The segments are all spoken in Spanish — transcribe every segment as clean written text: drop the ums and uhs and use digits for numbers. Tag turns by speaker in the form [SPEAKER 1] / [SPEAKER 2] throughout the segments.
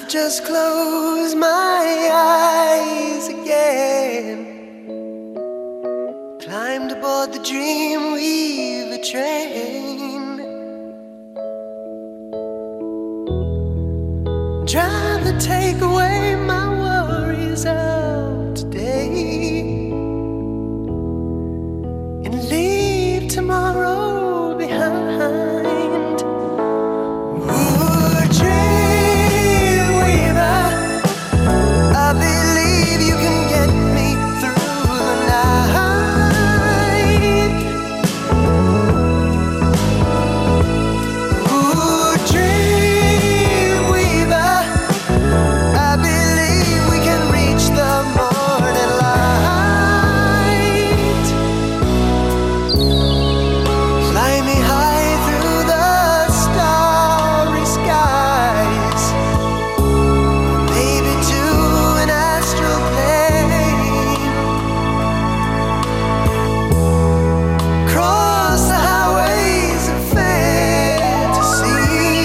[SPEAKER 1] just close my eyes again. Climbed aboard the Dreamweaver train. Trying to take away my worries of today and leave tomorrow behind. Ooh, Dreamweaver, I believe you can get me through the night. Ooh, Dreamweaver, I believe we can reach the morning light. Fly me high through the starry skies, maybe to an astral plane. Cross the highways of fantasy.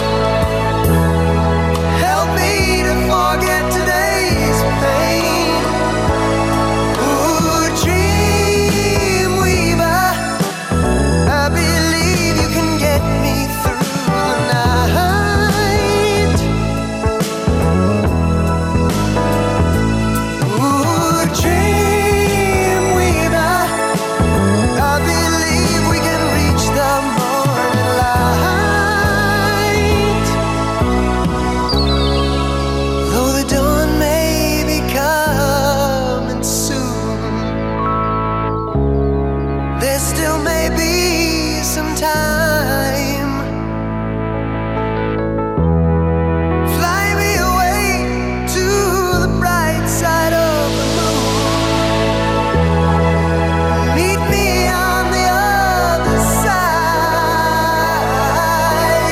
[SPEAKER 1] Help me to forget today's pain. Ooh, Dreamweaver, I believe you can get me through the night. Ooh, Dreamweaver, I believe we can reach the morning light. Though the dawn may be coming soon, there still may be some time. Fly me away to the bright side of the moon. Meet me on the other side.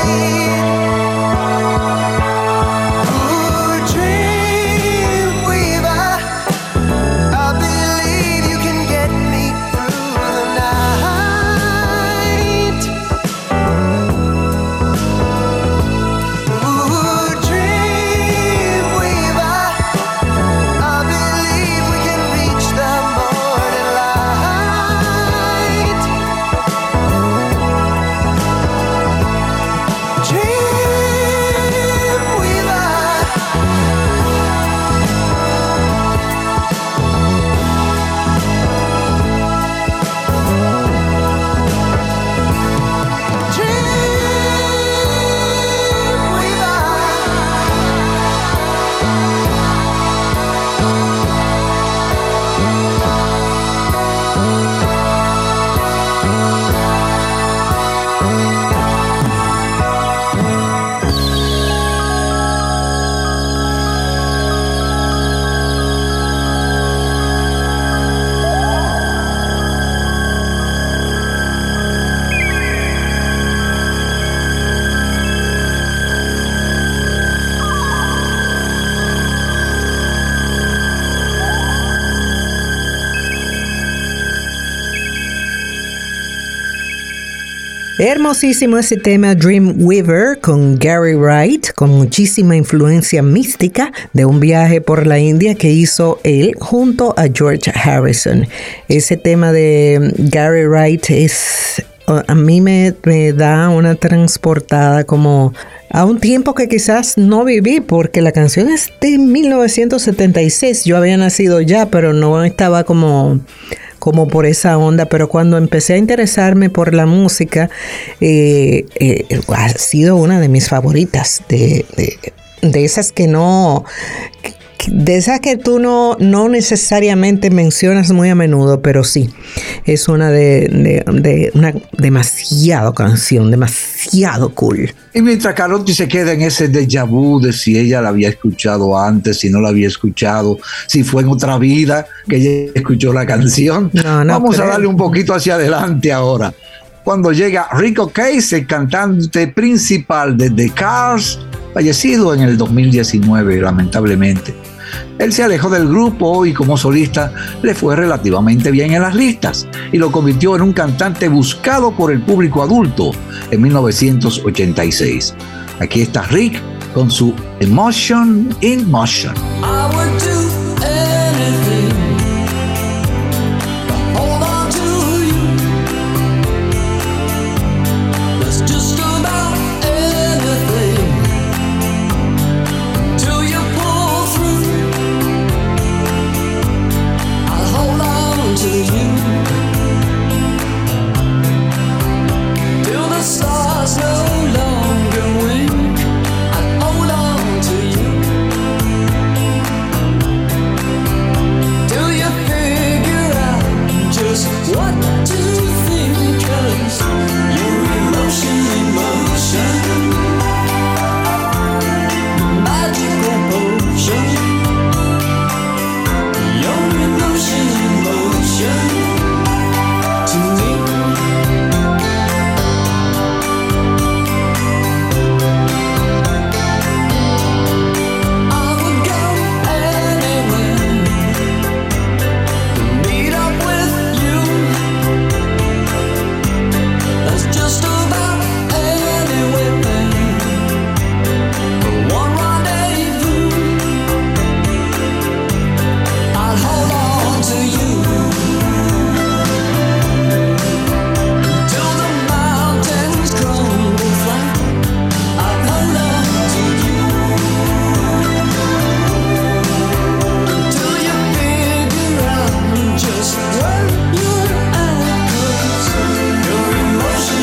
[SPEAKER 1] Ooh, Dreamweaver, I believe you can get me through the night. Ooh, Dreamweaver, I believe we can reach the morning light.
[SPEAKER 2] Hermosísimo ese tema Dreamweaver con Gary Wright, con muchísima influencia mística de un viaje por la India que hizo él junto a George Harrison. Ese tema de Gary Wright a mí me da una transportada como a un tiempo que quizás no viví, porque la canción es de 1976. Yo había nacido ya, pero no estaba como por esa onda, pero cuando empecé a interesarme por la música, ha sido una de mis favoritas, de esas que no... De esas que tú no necesariamente mencionas muy a menudo, pero sí, es una de una demasiado canción, demasiado cool.
[SPEAKER 3] Y mientras Carotti se queda en ese déjà vu de si ella la había escuchado antes, si no la había escuchado, si fue en otra vida que ella escuchó la canción, vamos a darle un poquito hacia adelante ahora. Cuando llega Ric Ocasek, el cantante principal de The Cars, fallecido en el 2019, lamentablemente. Él se alejó del grupo y como solista le fue relativamente bien en las listas y lo convirtió en un cantante buscado por el público adulto en 1986. Aquí está Rick con su Emotion in Motion.
[SPEAKER 1] I would do anything to hold on to you. That's just about anything till you pull through. I'll hold on to you till the stars no longer wink. I'll hold on to you till you figure out just what to think. 'Cause your emotion, magical potion. Your emotion to me. I would go anywhere to meet up with you. That's just about anywhere for one rendezvous. I'll hold on to you till the mountains crumble flat. I'll hold on to you till you figure out just where you're at. 'Cause your emotion,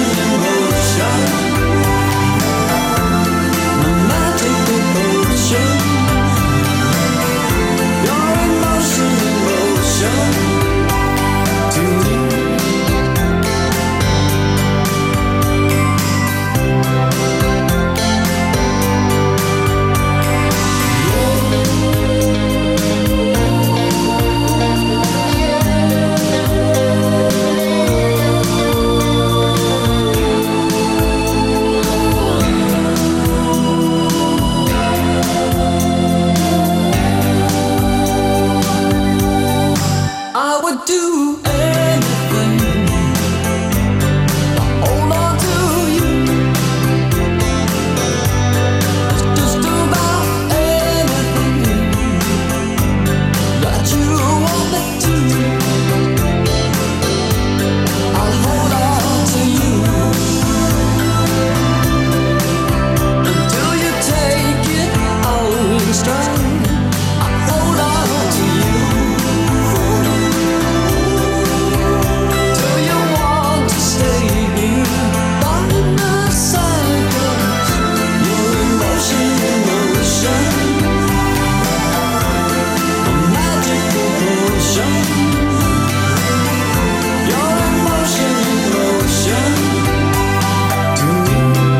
[SPEAKER 1] my magical potion. Your emotion to me. I would do anything to hold on to you. It's just about anything that you want me to. I'll hold on to you until you take it all in stride. I'll hold on to you till you want to stay here by my side. 'Cause your emotion, a magical potion. Your emotion to me.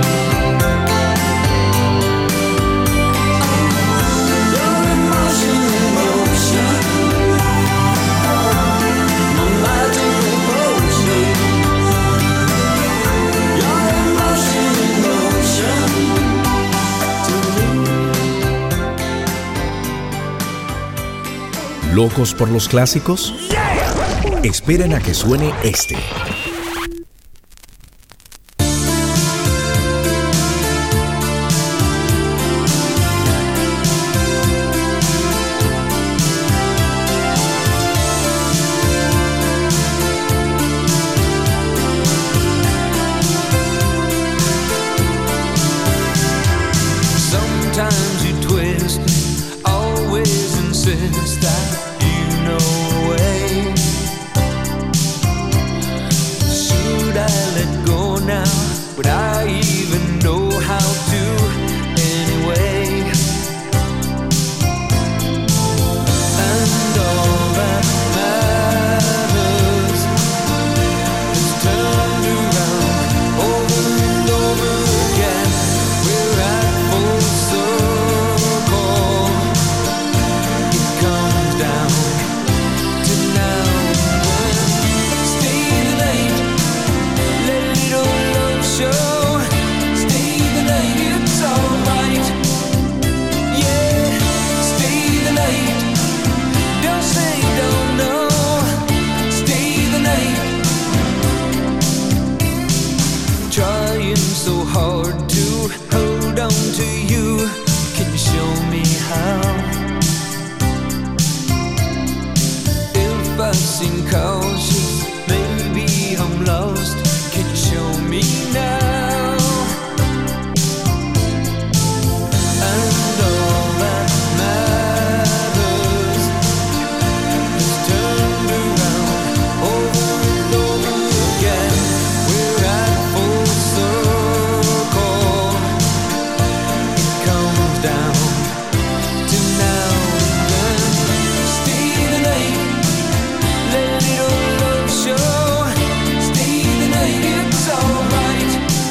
[SPEAKER 1] Your emotion, my magical potion. Your emotion to me.
[SPEAKER 4] ¿Locos por los clásicos? Esperen a que suene este.
[SPEAKER 1] Sometimes you twist, always insist that you know a way. Should I let go now? Would I even know how to anyway? And all that matters is turned around over and over again. We're at full circle. It comes down down to now and then. Stay the night, let a little love show. Stay the night, it's alright.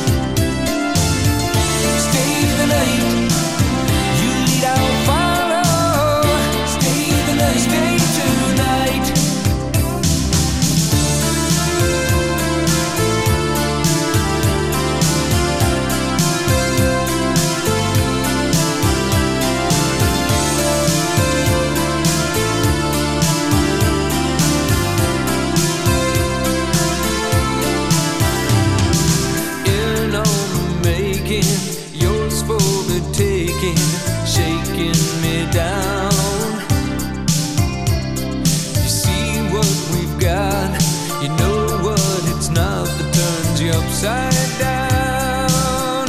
[SPEAKER 1] Stay the night, you lead, I'll follow. Stay the night, stay tonight. In on the making, yours for the taking, shaking me down. You see what we've got, you know what it's not that turns you upside down.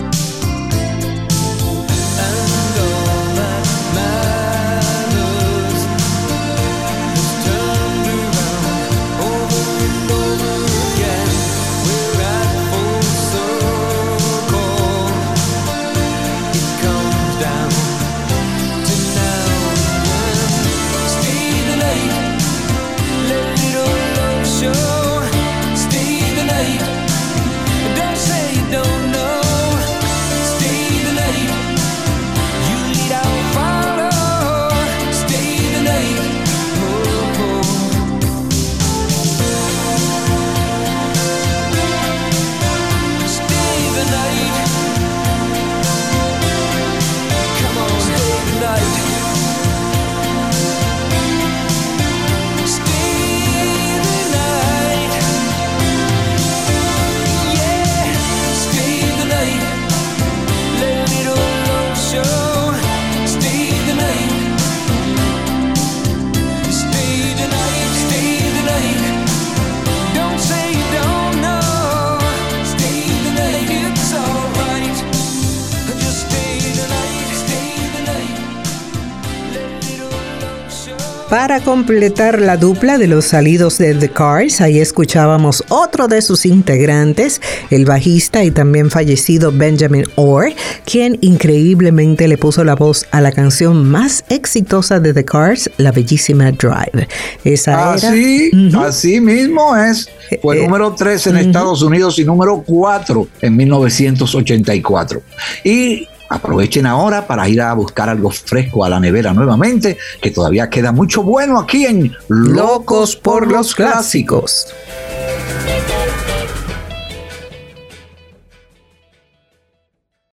[SPEAKER 1] And all that matters is turned around over and over again. We're at full circle. It comes down to now and then. Stay the night, let a little love show. Stay the night, don't say you don't know. Stay the night, you lead, I'll follow. Stay the night, oh, oh. Stay the night, come on, stay the night. Stay the night, yeah. Stay the night, let a little love show. Stay the night, stay the night, stay the night. Don't say you don't know. Stay the night, it's alright. Just stay the night, stay the night. Let a little love show.
[SPEAKER 2] Para completar la dupla de los salidos de The Cars, ahí escuchábamos otro de sus integrantes, el bajista y también fallecido Benjamin Orr, quien increíblemente le puso la voz a la canción más exitosa de The Cars, la bellísima Drive. Esa
[SPEAKER 3] Así,
[SPEAKER 2] era...
[SPEAKER 3] así mismo es. Fue número 3 en Estados Unidos y número 4 en 1984. Y aprovechen ahora para ir a buscar algo fresco a la nevera nuevamente, que todavía queda mucho bueno aquí en
[SPEAKER 2] Locos por los Clásicos.